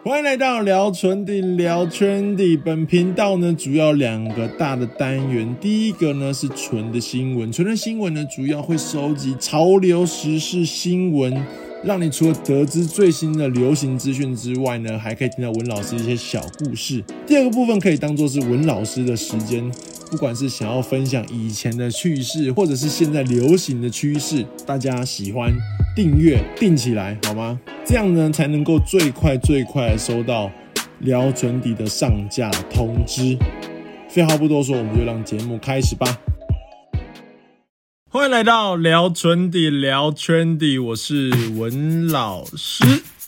欢迎来到聊纯底聊圈底，本频道呢主要2个大的单元，第一个呢是纯的新闻，纯的新闻呢主要会收集潮流时事新闻，让你除了得知最新的流行资讯之外呢，还可以听到文老师一些小故事。第二个部分可以当作是文老师的时间，不管是想要分享以前的趣事，或者是现在流行的趋势，大家喜欢订阅订起来好吗？这样呢才能够最快的收到聊纯底的上架通知。废话不多说，我们就让节目开始吧。欢迎来到聊纯底聊圈底，我是文老师。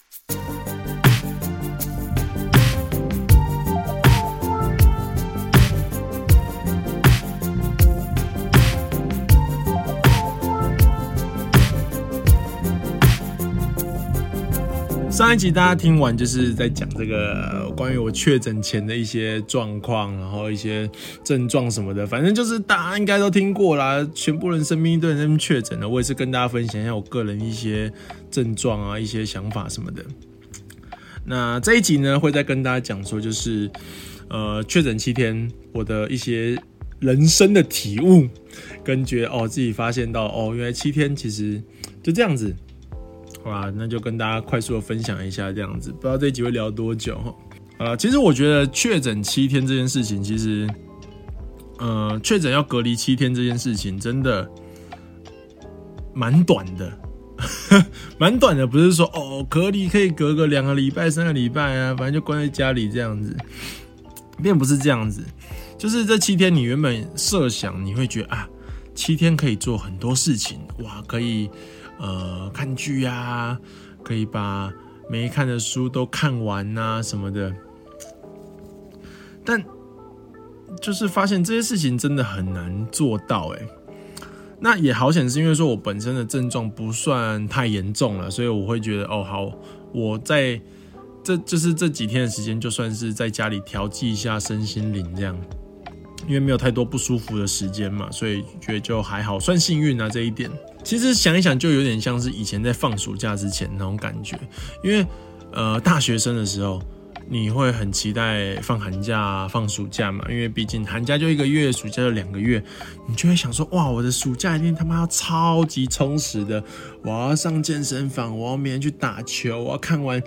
上一集大家听完就是在讲这个关于我确诊前的一些状况，然后一些症状什么的，反正就是大家应该都听过啦，全部人身边一堆人在那边确诊了，我也是跟大家分享一下我个人一些症状啊，一些想法什么的。那这一集呢，会再跟大家讲说，就是确诊7天我的一些人生的体悟，跟觉得自己发现到原来7天其实就这样子。好啦，那就跟大家快速的分享一下这样子，不知道这一集会聊多久其实我觉得确诊7天这件事情，其实确诊要隔离7天这件事情真的蛮短的蛮短的，不是说隔离可以隔个2个礼拜3个礼拜啊，反正就关在家里这样子，并不是这样子。就是这7天你原本设想你会觉得7天可以做很多事情，哇，可以看剧啊，可以把没看的书都看完啊什么的，但就是发现这些事情真的很难做到那也好险是因为说我本身的症状不算太严重了，所以我会觉得好，我在就是这几天的时间就算是在家里调剂一下身心灵这样，因为没有太多不舒服的时间嘛，所以觉得就还好，算幸运啊这一点。其实想一想就有点像是以前在放暑假之前那种感觉，因为大学生的时候你会很期待放寒假放暑假嘛，因为毕竟寒假就1个月，暑假就2个月，你就会想说哇，我的暑假一定他妈要超级充实的，我要上健身房，我要每天去打球，我要看完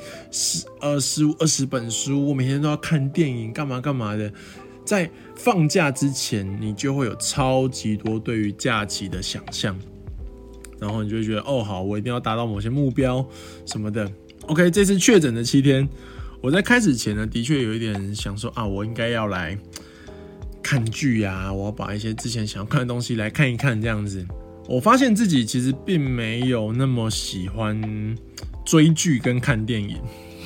15-20本书，我每天都要看电影干嘛干嘛的。在放假之前你就会有超级多对于假期的想象，然后你就会觉得好，我一定要达到某些目标什么的。 OK， 这次确诊的7天，我在开始前呢的确有一点想说我应该要来看剧啊，我要把一些之前想要看的东西来看一看这样子。我发现自己其实并没有那么喜欢追剧跟看电影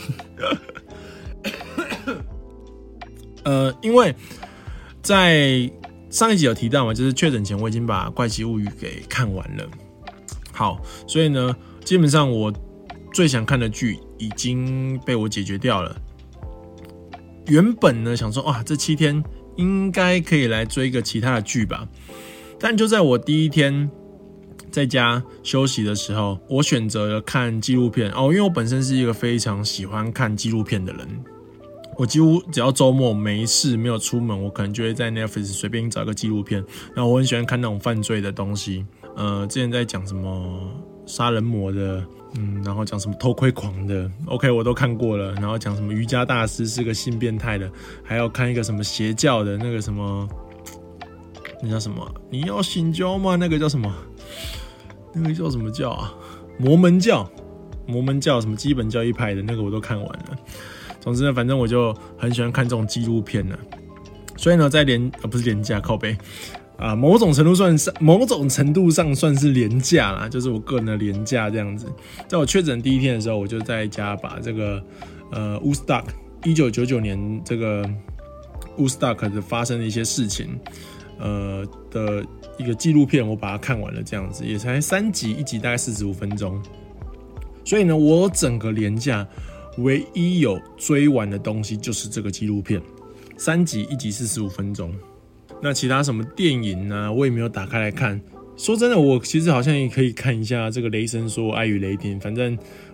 因为在上一集有提到嘛，就是确诊前我已经把《怪奇物语》给看完了。好，所以呢，基本上我最想看的剧已经被我解决掉了。原本呢想说这7天应该可以来追个其他的剧吧，但就在我第一天在家休息的时候，我选择了看纪录片因为我本身是一个非常喜欢看纪录片的人。我几乎只要周末没事没有出门，我可能就会在 Netflix 随便找一个纪录片，然后我很喜欢看那种犯罪的东西，之前在讲什么杀人魔的，然后讲什么偷窥狂的 ，OK 我都看过了，然后讲什么瑜伽大师是个性变态的，还要看一个什么邪教的那个什么，那叫什么？你要信教吗？那个叫什么？那个叫什么教啊？摩门教什么基本教义派的那个我都看完了。总之呢，反正我就很喜欢看这种纪录片了，所以呢，在不是廉价靠北某种程度上算是廉价啦，就是我个人的廉价这样子。在我确诊第一天的时候，我就在家把这个Woodstock 1999年这个 Woodstock 的发生的一些事情的一个纪录片，我把它看完了，这样子也才3集，一集大概45分钟。所以呢，我整个连假唯一有追完的东西就是这个纪录片，3集，一集45分钟。那其他什么电影啊，我也没有打开来看。说真的，我其实好像也可以看一下这个雷神说爱与雷霆，反正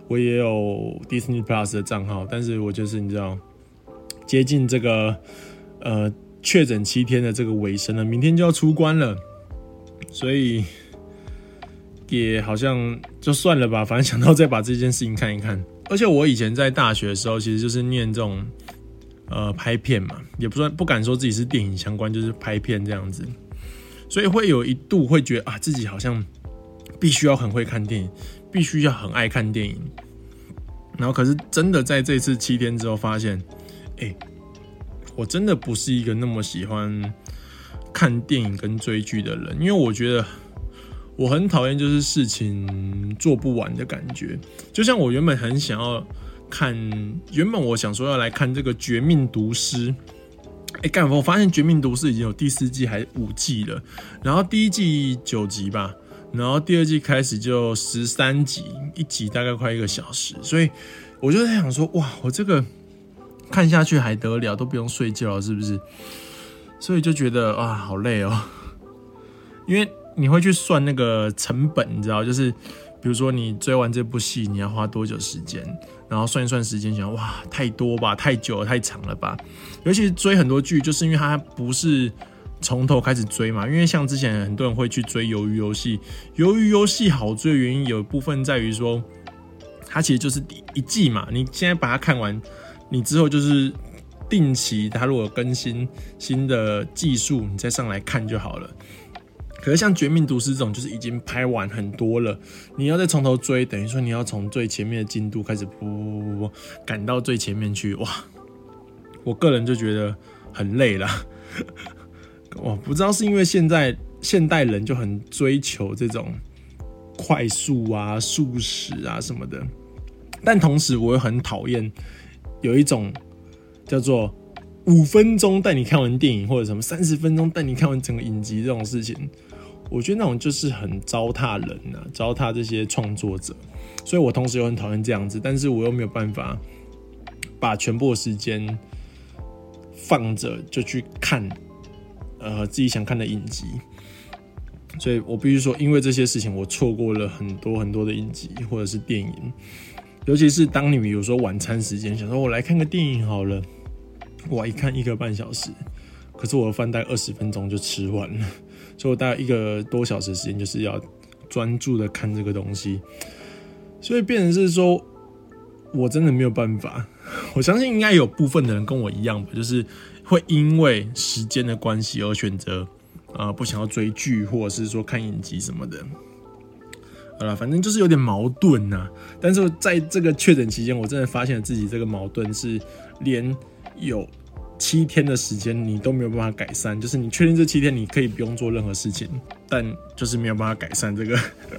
我也有 Disney Plus 的账号，但是我就是你知道，接近这个确诊7天的这个尾声了，明天就要出关了，所以也好像就算了吧，反正想到再把这件事情看一看。而且我以前在大学的时候，其实就是念这种拍片嘛，也不敢说自己是电影相关，就是拍片这样子，所以会有一度会觉得自己好像必须要很会看电影，必须要很爱看电影。然后可是真的在这次7天之后发现，我真的不是一个那么喜欢看电影跟追剧的人，因为我觉得我很讨厌就是事情做不完的感觉。就像我原本很想要看，原本我想说要来看这个《绝命毒师》，我发现《绝命毒师》已经有第4季还5季了，然后第1季9集吧，然后第2季开始就13集，一集大概快1个小时，所以我就在想说，哇，我这个看下去还得了，都不用睡觉了，是不是？所以就觉得好累哦，因为你会去算那个成本，你知道，就是比如说你追完这部戏，你要花多久时间，然后算一算时间，想哇，太多吧，太久了，太长了吧。尤其是追很多剧，就是因为它不是从头开始追嘛，因为像之前很多人会去追鱿鱼游戏，鱿鱼游戏好追的原因有一部分在于说，它其实就是一季嘛，你现在把它看完，你之后就是定期，它如果有更新新的技术，你再上来看就好了。可是像《绝命毒师》这种，就是已经拍完很多了，你要再从头追，等于说你要从最前面的进度开始赶到最前面去，哇！我个人就觉得很累啦。我不知道是因为现代人就很追求这种快速啊、速食啊什么的，但同时我又很讨厌有一种叫做5分钟带你看完电影，或者什么30分钟带你看完整个影集这种事情。我觉得那种就是很糟蹋人啊，糟蹋这些创作者，所以我同时又很讨厌这样子，但是我又没有办法把全部的时间放着就去看自己想看的影集，所以我必须说，因为这些事情，我错过了很多很多的影集或者是电影，尤其是当你比如说晚餐时间，想说我来看个电影好了，哇，一看1个半小时，可是我的饭大概20分钟就吃完了。所以我大概1个多小时的时间就是要专注的看这个东西，所以变成是说我真的没有办法。我相信应该有部分的人跟我一样吧，就是会因为时间的关系而选择不想要追剧，或者是说看影集什么的。好啦，反正就是有点矛盾啊。但是在这个确诊期间，我真的发现了自己这个矛盾是连有7天的时间你都没有办法改善，就是你确定这7天你可以不用做任何事情，但就是没有办法改善这个。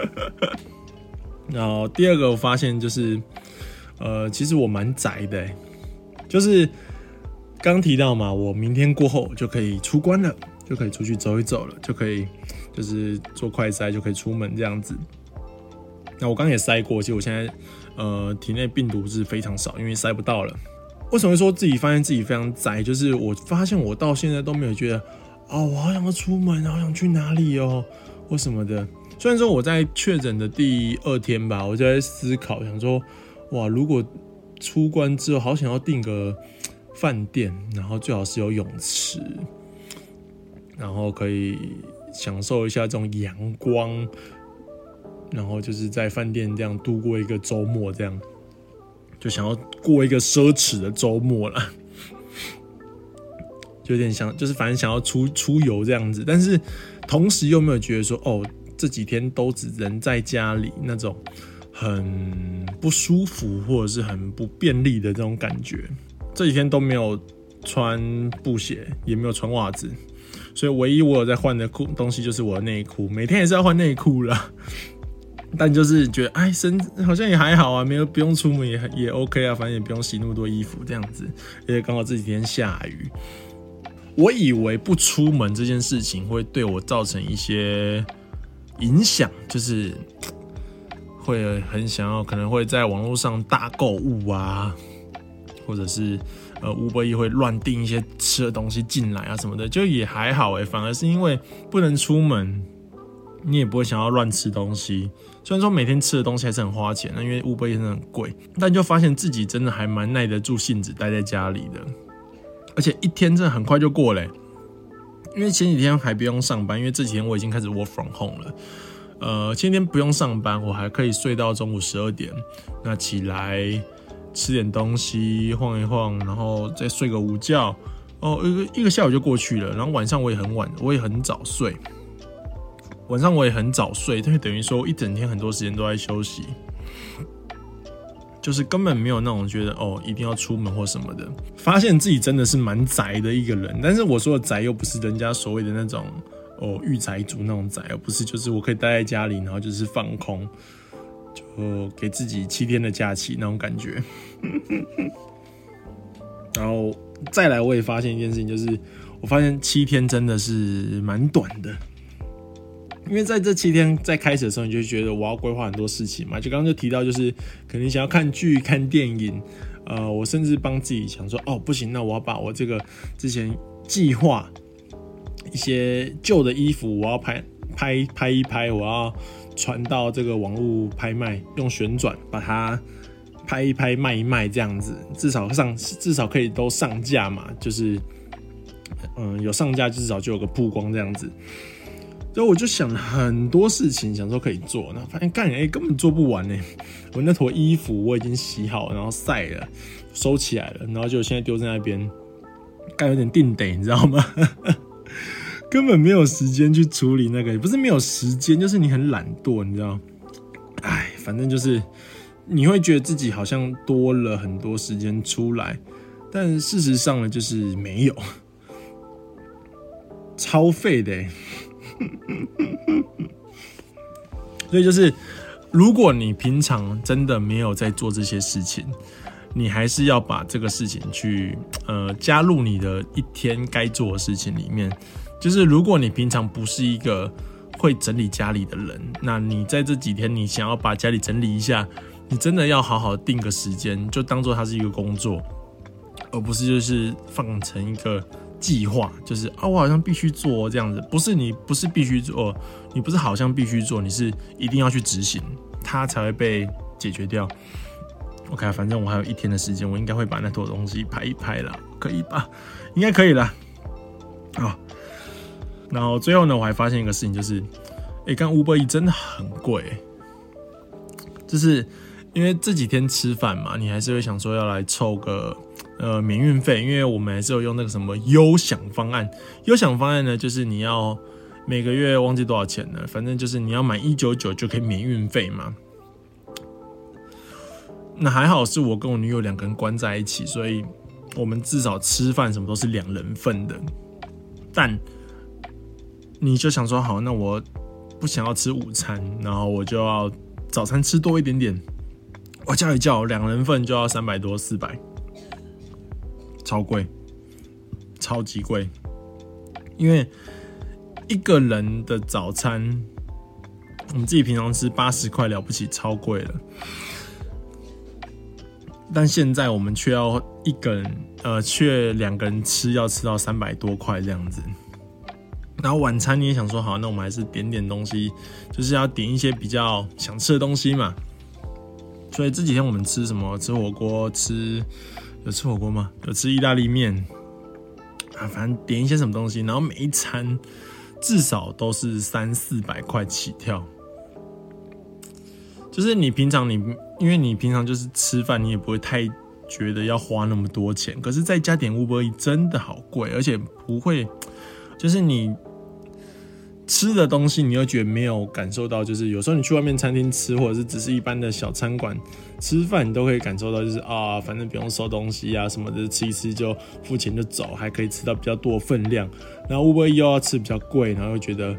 然后第二个我发现就是其实我蛮宅的就是刚提到嘛，我明天过后就可以出关了，就可以出去走一走了，就可以就是做快筛就可以出门这样子。那我刚也筛过，其实我现在体内病毒是非常少，因为筛不到了。为什么会说自己发现自己非常宅？就是我发现我到现在都没有觉得我好想要出门，好想去哪里或什么的。虽然说我在确诊的第2天吧，我就在思考，想说哇，如果出关之后，好想要订个饭店，然后最好是有泳池，然后可以享受一下这种阳光，然后就是在饭店这样度过一个周末，这样就想要过一个奢侈的周末啦，就有点想，就是反正想要出游这样子，但是同时又没有觉得说这几天都只能在家里那种很不舒服或者是很不便利的这种感觉。这几天都没有穿布鞋，也没有穿袜子，所以唯一我有在换的东西就是我的内裤，每天也是要换内裤啦。但就是觉得身好像也还好啊，不用出门也 OK 啊，反正也不用洗那么多衣服这样子。而且刚好这几天下雨，我以为不出门这件事情会对我造成一些影响，就是会很想要，可能会在网络上大购物啊，或者是Uber Eats 会乱订一些吃的东西进来啊什么的，就也还好反而是因为不能出门，你也不会想要乱吃东西， 虽然说每天吃的东西还是很花钱，因为 Uber Eats 真的很贵，但就发现自己真的还蛮耐得住性子待在家里的，而且一天真的很快就过了。因为前几天还不用上班，因为这几天我已经开始 work from home 了。前几天不用上班，我还可以睡到中午12点，那起来吃点东西，晃一晃，然后再睡个午觉。一个下午就过去了。然后晚上我也很早睡。就等于说一整天很多时间都在休息，就是根本没有那种觉得一定要出门或什么的。发现自己真的是蛮宅的一个人，但是我说的宅又不是人家所谓的那种御宅族那种宅，而不是就是我可以待在家里，然后就是放空，就给自己7天的假期那种感觉。然后再来，我也发现一件事情，就是我发现7天真的是蛮短的。因为在这7天在开始的时候，你就觉得我要规划很多事情嘛，就刚刚就提到，就是可能想要看剧、看电影，我甚至帮自己想说，不行，那我要把我这个之前计划一些旧的衣服，我要拍一拍，我要传到这个网络拍卖，用旋转把它拍一拍、卖一卖这样子，至少可以都上架嘛，就是有上架，至少就有个曝光这样子。所以我就想了很多事情，想说可以做，然后发现根本做不完呢。我那坨衣服我已经洗好，然后晒了，收起来了，然后就现在丢在那边，有点定得，你知道吗？根本没有时间去处理那个，也不是没有时间，就是你很懒惰，你知道？反正就是你会觉得自己好像多了很多时间出来，但事实上呢，就是没有，超废的。所以就是，如果你平常真的没有在做这些事情，你还是要把这个事情去加入你的一天该做的事情里面。就是如果你平常不是一个会整理家里的人，那你在这几天你想要把家里整理一下，你真的要好好定个时间，就当做它是一个工作，而不是就是放成一个计划，就是我好像必须做这样子。你不是必须做，你不是好像必须做，你是一定要去执行，它才会被解决掉。OK， 反正我还有1天的时间，我应该会把那坨东西拍一拍啦，可以吧？应该可以啦。然后最后呢，我还发现一个事情，就是刚 Uber Eats 真的很贵，就是因为这几天吃饭嘛，你还是会想说要来凑个免运费，因为我们还是有用那个什么优享方案。优享方案呢，就是你要每个月忘记多少钱了，反正就是你要买199就可以免运费嘛。那还好是我跟我女友2个人关在一起，所以我们至少吃饭什么都是2人份的。但你就想说，好，那我不想要吃午餐，然后我就要早餐吃多一点点。我叫一叫2人份就要300多400，超贵，超级贵。因为一个人的早餐，我们自己平常吃80块了不起，超贵了。但现在我们却要却2个人吃，要吃到300多块这样子。然后晚餐你也想说，好，那我们还是点点东西，就是要点一些比较想吃的东西嘛。所以这几天我们吃什么？吃火锅，有吃火锅吗？有吃意大利面反正点一些什么东西，然后每一餐至少都是300-400块起跳。就是你平常因为你平常就是吃饭，你也不会太觉得要花那么多钱，可是在家点 Uber Eats 真的好贵，而且不会，就是你吃的东西，你又觉得没有感受到，就是有时候你去外面餐厅吃，或者是只是一般的小餐馆吃饭，你都可以感受到，就是反正不用收东西啊什么的，吃一吃就付钱就走，还可以吃到比较多的分量。然后 Uber Eats 又要吃比较贵，然后又觉得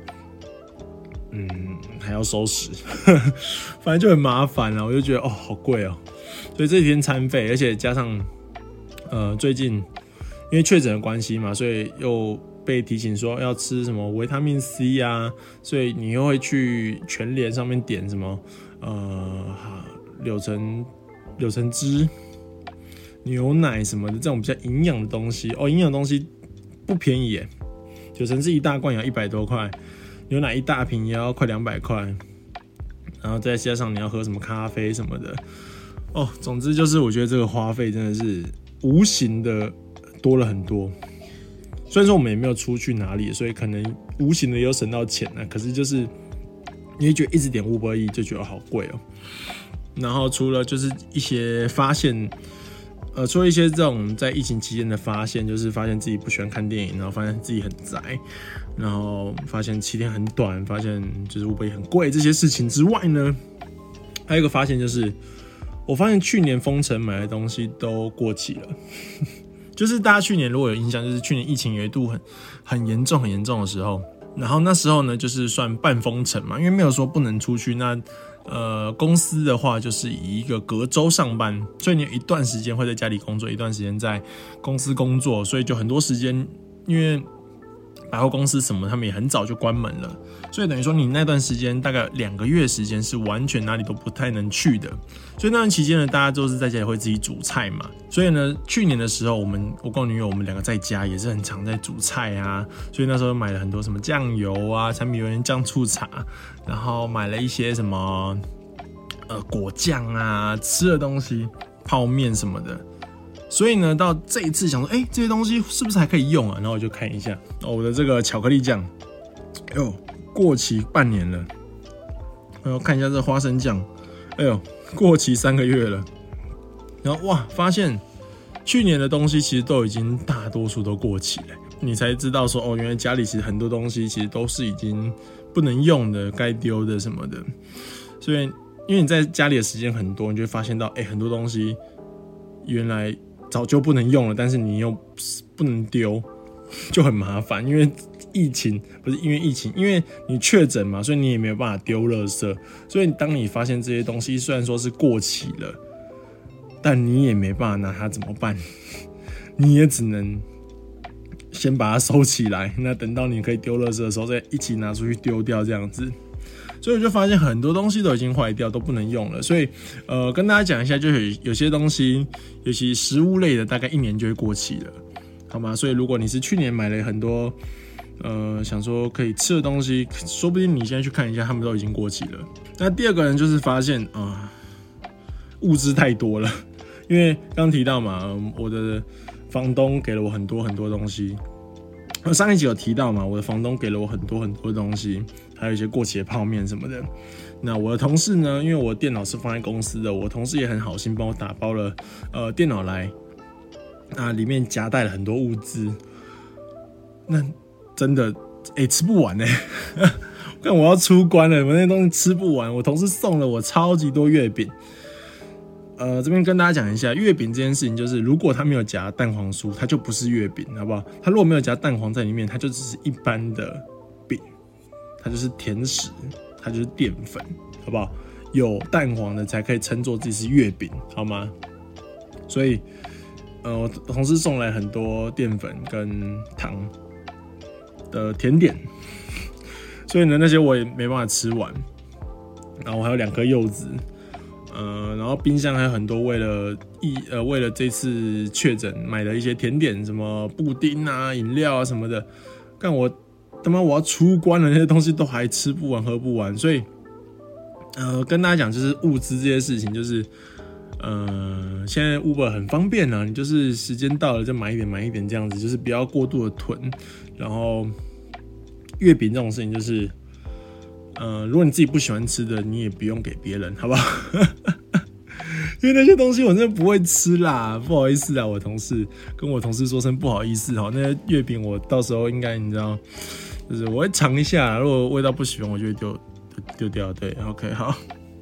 还要收拾，反正就很麻烦啊。我就觉得好贵哦，所以这几天餐费，而且加上最近因为确诊的关系嘛，所以又被提醒说要吃什么维他命 C 啊，所以你又会去全联上面点什么柳橙汁、牛奶什么的这种比较营养的东西营养的东西不便宜耶，柳橙汁一大罐也要100多块，牛奶一大瓶也要快200块， 然后再加上你要喝什么咖啡什么的，总之就是我觉得这个花费真的是无形的多了很多。虽然说我们也没有出去哪里，所以可能无形的有省到钱可是就是你会觉得一直点 Uber Eats 就觉得好贵然后除了就是一些发现，除了一些这种在疫情期间的发现，就是发现自己不喜欢看电影，然后发现自己很宅，然后发现7天很短，发现就是 Uber Eats 很贵这些事情之外呢，还有一个发现就是，我发现去年封城买的东西都过期了。就是大家去年如果有印象，就是去年疫情有一度很严重的时候，然后那时候呢就是算半封城嘛，因为没有说不能出去。那公司的话就是以一个隔周上班，所以你有一段时间会在家里工作，一段时间在公司工作，所以就很多时间，因为百货公司什么他们也很早就关门了，所以等于说你那段时间大概2个月时间是完全哪里都不太能去的。所以那段期间呢，大家都是在家里会自己煮菜嘛，所以呢去年的时候我跟我女友我们2个在家也是很常在煮菜所以那时候买了很多什么酱油柴米油盐酱醋茶，然后买了一些什么果酱吃的东西泡面什么的。所以呢，到这一次想说，这些东西是不是还可以用然后我就看一下，我的这个巧克力酱，过期半年了。然后看一下这花生酱，过期3个月了。然后发现去年的东西其实都已经大多数都过期了。你才知道说，原来家里其实很多东西其实都是已经不能用的，该丢的什么的。所以，因为你在家里的时间很多，你就会发现到，很多东西原来早就不能用了，但是你又不能丢，就很麻烦。因为疫情，因为你确诊嘛，所以你也没有办法丢垃圾。所以当你发现这些东西虽然说是过期了，但你也没办法拿它怎么办？你也只能先把它收起来，那等到你可以丢垃圾的时候再一起拿出去丢掉这样子。所以我就发现很多东西都已经坏掉，都不能用了。所以跟大家讲一下，就是有些东西，尤其食物类的，大概1年就会过期了，好吗？所以如果你是去年买了很多想说可以吃的东西，说不定你现在去看一下，他们都已经过期了。那第二个人就是发现物资太多了，因为刚提到嘛，我的房东给了我很多很多东西。上一集有提到嘛，我的房东给了我很多很多东西，还有一些过期的泡面什么的。那我的同事呢，因为我电脑是放在公司的，我同事也很好心帮我打包了电脑来，里面夹带了很多物资。那真的吃不完看我要出关了，我那些东西吃不完。我同事送了我超级多月饼。这边跟大家讲一下，月饼这件事情，就是如果它没有夹蛋黄酥，它就不是月饼，好不好？它如果没有夹蛋黄在里面，它就只是一般的饼，它就是甜食，它就是淀粉，好不好？有蛋黄的才可以称作自己是月饼，好吗？所以，我同事送来很多淀粉跟糖的甜点，所以呢，那些我也没办法吃完。然后我还有2颗柚子。然后冰箱还有很多为了这次确诊买的一些甜点，什么布丁饮料什么的。干我他妈我要出关了，那些东西都还吃不完喝不完。所以跟大家讲，就是物资这些事情，就是现在 Uber 很方便你就是时间到了就买一点这样子，就是不要过度的囤。然后月饼这种事情就是。如果你自己不喜欢吃的，你也不用给别人，好不好？因为那些东西我真的不会吃啦，不好意思啊，跟我同事说声不好意思。那些月饼我到时候应该你知道，就是我会尝一下，如果味道不喜欢，我就会丢掉。对 ，OK， 好。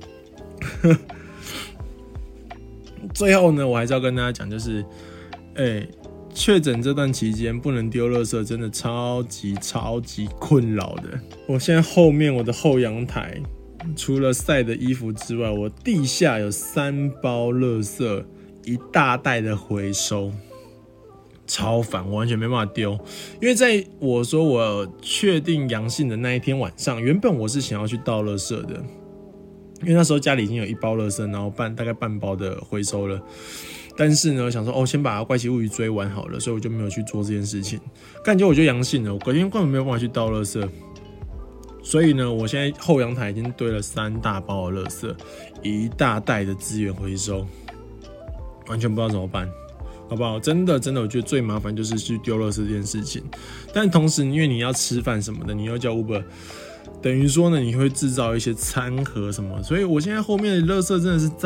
最后呢，我还是要跟大家讲，就是确诊这段期间不能丢垃圾，真的超级困扰的。我现在后面我的后阳台，除了晒的衣服之外，我地下有3包垃圾，一大袋的回收，超烦，我完全没办法丢。因为在我说我确定阳性的那一天晚上，原本我是想要去倒垃圾的，因为那时候家里已经有1包垃圾，然后大概半包的回收了。但是呢，想说先把怪奇物语追完好了，所以我就没有去做这件事情。感觉我就阳性了，我隔天根本没有办法去倒垃圾。 所以呢，我现在后阳台已经堆了3大包的垃圾，1大袋的资源回收，完全不知道怎么办，好不好？真的，我觉得最麻烦就是去丢垃圾这件事情。但同时，因为你要吃饭什么的，你要叫 Uber， 等于说呢，你会制造一些餐盒什么，所以我现在后面的垃圾真的是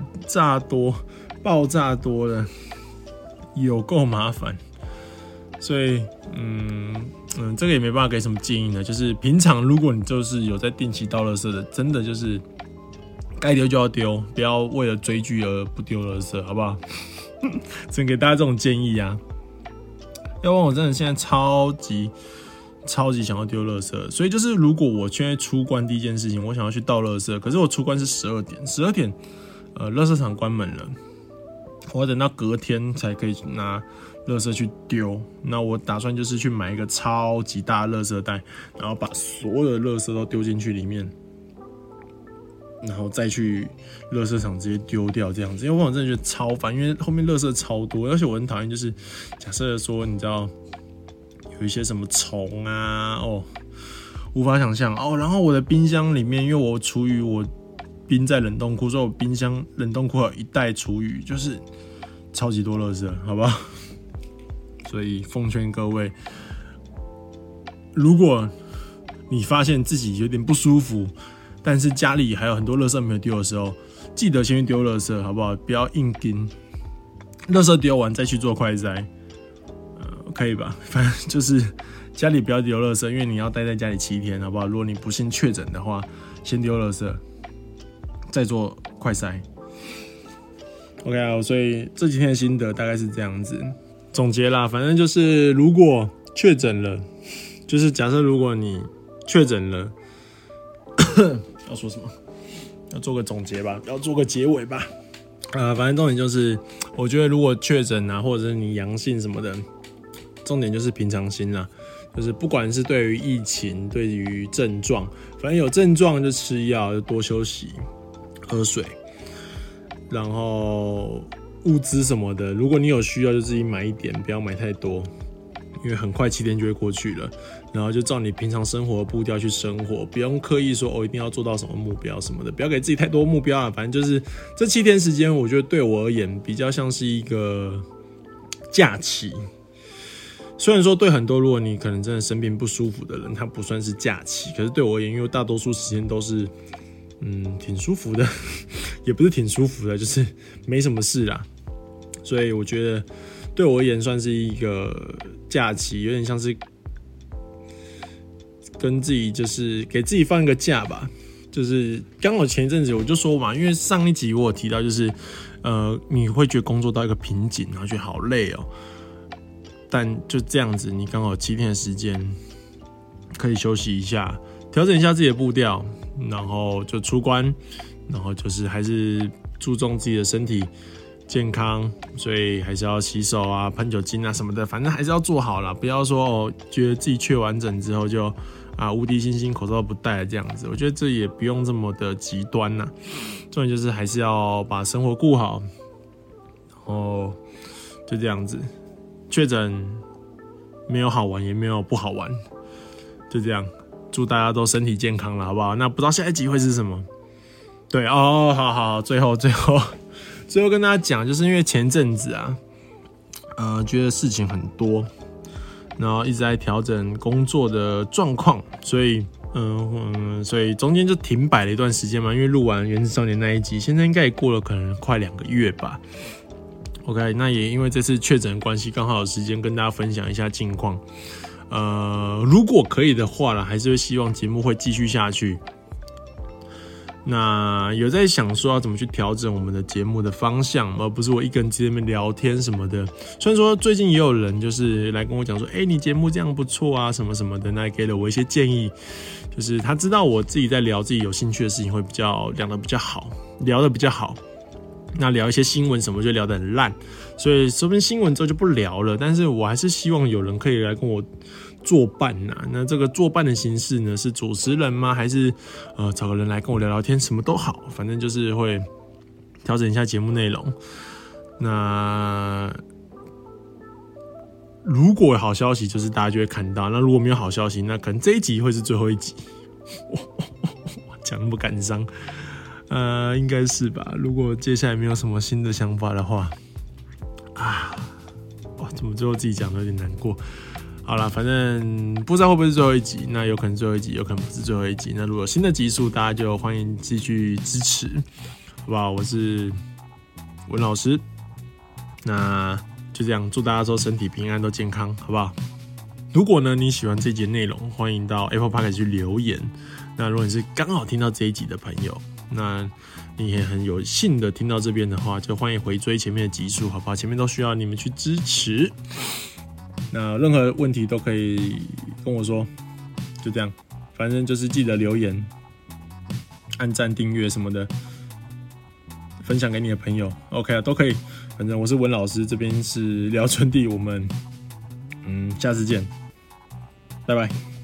爆炸多的，有够麻烦。所以，这个也没办法给什么建议呢。就是平常如果你就是有在定期倒垃圾的，真的就是该丢就要丢，不要为了追剧而不丢垃圾，好不好？只能给大家这种建议啊。要不然我真的现在超级想要丢垃圾，所以就是如果我现在出关第一件事情，我想要去倒垃圾，可是我出关是12点，垃圾场关门了，我要等到隔天才可以拿垃圾去丢。那我打算就是去买一个超级大的垃圾袋，然后把所有的垃圾都丢进去里面，然后再去垃圾场直接丢掉这样子。因为我真的觉得超烦，因为后面垃圾超多，而且我很讨厌就是假设说你知道有一些什么虫啊，无法想象哦。然后我的冰箱里面，因为我厨余我冰在冷冻库，所以我冰箱冷冻库有1袋厨余，就是超级多垃圾，好不好？所以奉劝各位，如果你发现自己有点不舒服，但是家里还有很多垃圾没有丢的时候，记得先去丢垃圾，好不好？不要硬盯，垃圾丢完再去做快筛，可以吧？反正就是家里不要丢垃圾，因为你要待在家里7天，好不好？如果你不幸确诊的话，先丢垃圾，再做快筛。OK 啊，所以这几天的心得大概是这样子。总结啦，反正就是如果确诊了，就是假设如果你确诊了，要说什么？要做个总结吧，要做个结尾吧。反正重点就是，我觉得如果确诊啊，或者是你阳性什么的，重点就是平常心啦。就是不管是对于疫情，对于症状，反正有症状就吃药，就多休息，喝水，然后物资什么的，如果你有需要就自己买一点，不要买太多，因为很快7天就会过去了。然后就照你平常生活的步调去生活，不用刻意说一定要做到什么目标什么的，不要给自己太多目标啊。反正就是这7天时间，我觉得对我而言比较像是一个假期。虽然说对很多如果你可能真的生病不舒服的人，它不算是假期，可是对我而言，因为大多数时间都是挺舒服的，也不是挺舒服的，就是没什么事啦。所以我觉得对我而言算是一个假期，有点像是跟自己就是给自己放一个假吧。就是刚好前一阵子我就说嘛，因为上一集我有提到，就是你会觉得工作到一个瓶颈，然后觉得好累哦。但就这样子，你刚好有7天的时间可以休息一下，调整一下自己的步调，然后就出关，然后就是还是注重自己的身体健康，所以还是要洗手啊、喷酒精啊什么的，反正还是要做好啦，不要说觉得自己确完整之后就无敌星星口罩不戴了这样子，我觉得这也不用这么的极端啦。重点就是还是要把生活顾好，然后就这样子。确诊没有好玩，也没有不好玩，就这样。祝大家都身体健康了，好不好？那不知道下一集会是什么？对哦，好，最后跟大家讲，就是因为前阵子觉得事情很多，然后一直在调整工作的状况，所以中间就停摆了一段时间嘛。因为录完《原子少年》那一集，现在应该也过了可能快2个月吧。OK， 那也因为这次确诊的关系，刚好有时间跟大家分享一下近况。如果可以的话啦，还是会希望节目会继续下去。那有在想说要怎么去调整我们的节目的方向，而不是我一个人在那边聊天什么的。虽然说最近也有人就是来跟我讲说，你节目这样不错啊，什么什么的，那也给了我一些建议。就是他知道我自己在聊自己有兴趣的事情，会比较聊得比较好。那聊一些新闻什么就聊得很烂，所以说不定新闻之后就不聊了。但是我还是希望有人可以来跟我作伴啊。那这个作伴的形式呢，是主持人吗？还是找个人来跟我聊聊天，什么都好，反正就是会调整一下节目内容。那如果有好消息，就是大家就会看到；那如果没有好消息，那可能这一集会是最后一集。 讲那么感伤，应该是吧。如果接下来没有什么新的想法的话，怎么最后自己讲的有点难过。好啦，反正不知道会不会是最后一集，那有可能最后一集，有可能不是最后一集。那如果有新的集数，大家就欢迎继续支持，好不好？我是文老师，那就这样，祝大家都身体平安，都健康，好不好？如果呢你喜欢这一集内容，欢迎到 Apple Podcast 去留言。那如果你是刚好听到这一集的朋友，那你也很有幸的听到这边的话，就欢迎回追前面的集数，好不好？前面都需要你们去支持。那任何问题都可以跟我说，就这样，反正就是记得留言、按赞、订阅什么的，分享给你的朋友 ，OK 啊，都可以。反正我是文老师，这边是聊春地，我们下次见，拜拜。